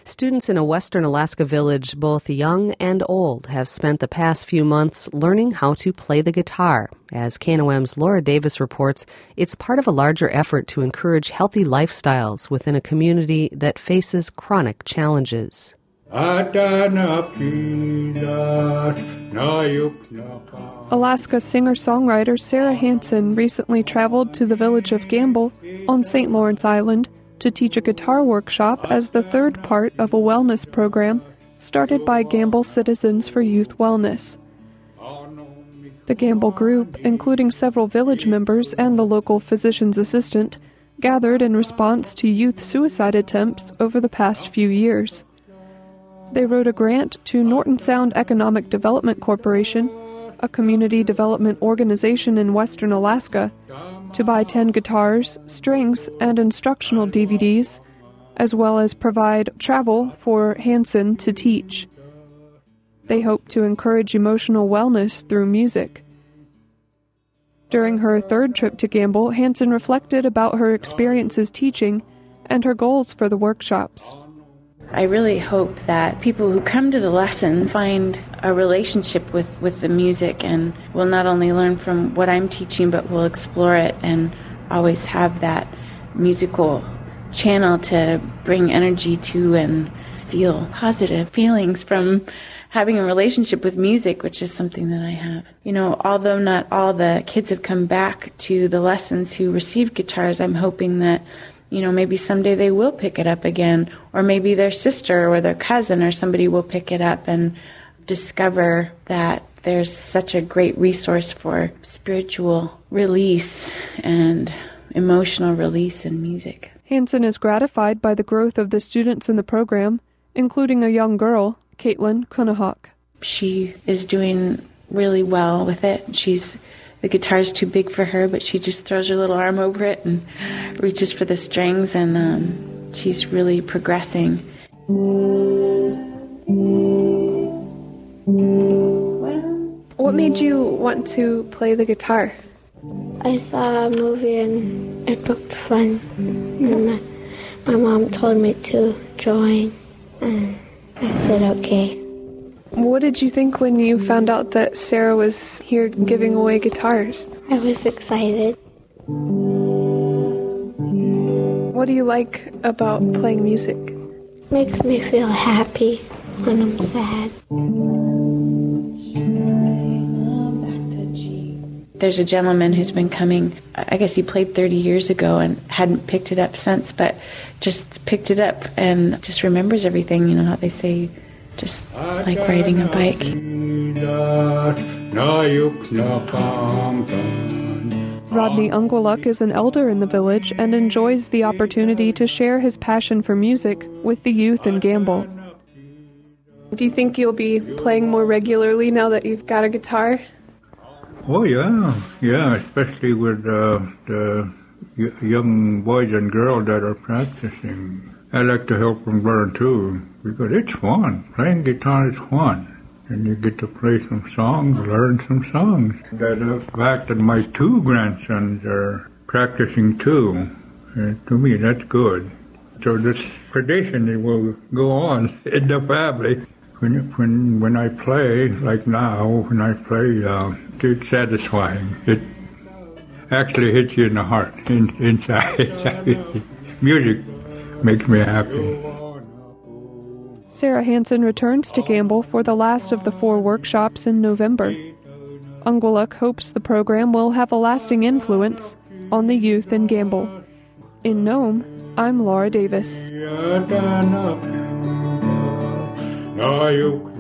Students in a western Alaska village, both young and old, have spent the past few months learning how to play the guitar. As KNOM's Laura Davis reports, it's part of a larger effort to encourage healthy lifestyles within a community that faces chronic challenges. Alaska singer-songwriter Sarah Hansen recently traveled to the village of Gamble on St. Lawrence Island to teach a guitar workshop as the third part of a wellness program started by Gamble Citizens for Youth Wellness. The Gamble group, including several village members and the local physician's assistant, gathered in response to youth suicide attempts over the past few years. They wrote a grant to Norton Sound Economic Development Corporation, a community development organization in western Alaska, to buy 10 guitars, strings, and instructional DVDs, as well as provide travel for Hansen to teach. They hope to encourage emotional wellness through music. During her third trip to Gamble, Hansen reflected about her experiences teaching and her goals for the workshops. I really hope that people who come to the lessons find a relationship with the music and will not only learn from what I'm teaching, but will explore it and always have that musical channel to bring energy to and feel positive feelings from having a relationship with music, which is something that I have. You know, although not all the kids have come back to the lessons who received guitars, I'm hoping that maybe someday they will pick it up again, or maybe their sister or their cousin or somebody will pick it up and discover that there's such a great resource for spiritual release and emotional release in music. Hansen is gratified by the growth of the students in the program, including a young girl, Caitlin Kunahawk. She is doing really well with it. The guitar's too big for her, but she just throws her little arm over it and reaches for the strings, and she's really progressing. What made you want to play the guitar? I saw a movie and it looked fun. And my mom told me to join, and I said okay. What did you think when you found out that Sarah was here giving away guitars? I was excited. What do you like about playing music? Makes me feel happy when I'm sad. There's a gentleman who's been coming, I guess he played 30 years ago and hadn't picked it up since, but just picked it up and just remembers everything, how they say, just like riding a bike. Rodney Ungwaluk is an elder in the village and enjoys the opportunity to share his passion for music with the youth in Gamble. Do you think you'll be playing more regularly now that you've got a guitar? Oh, yeah, especially with the young boys and girls that are practicing. I like to help them learn, too, because it's fun. Playing guitar is fun. And you get to play some songs, learn some songs. The fact that my 2 grandsons are practicing, too, to me, that's good. So this tradition will go on in the family. When I play, like now, when I play, it's satisfying. It actually hits you in the heart, inside. Music makes me happy. Sarah Hansen returns to Gamble for the last of the 4 workshops in November. Ungwaluk hopes the program will have a lasting influence on the youth in Gamble. In Nome, I'm Laura Davis.